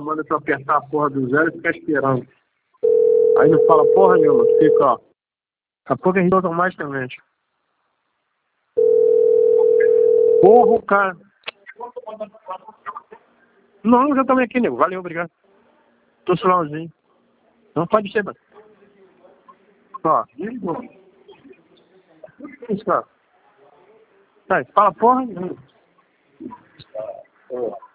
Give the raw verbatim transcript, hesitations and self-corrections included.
manda tu apertar a porra do zero e ficar esperando. Aí não fala porra nenhuma, fica, ó. Daqui a pouco é automaticamente. Porra, o cara. Não, já também aqui, nego. Valeu, obrigado. Tô sozinho. Não pode ser, mano. Ó, isso, cara. Tá, fala porra nenhuma.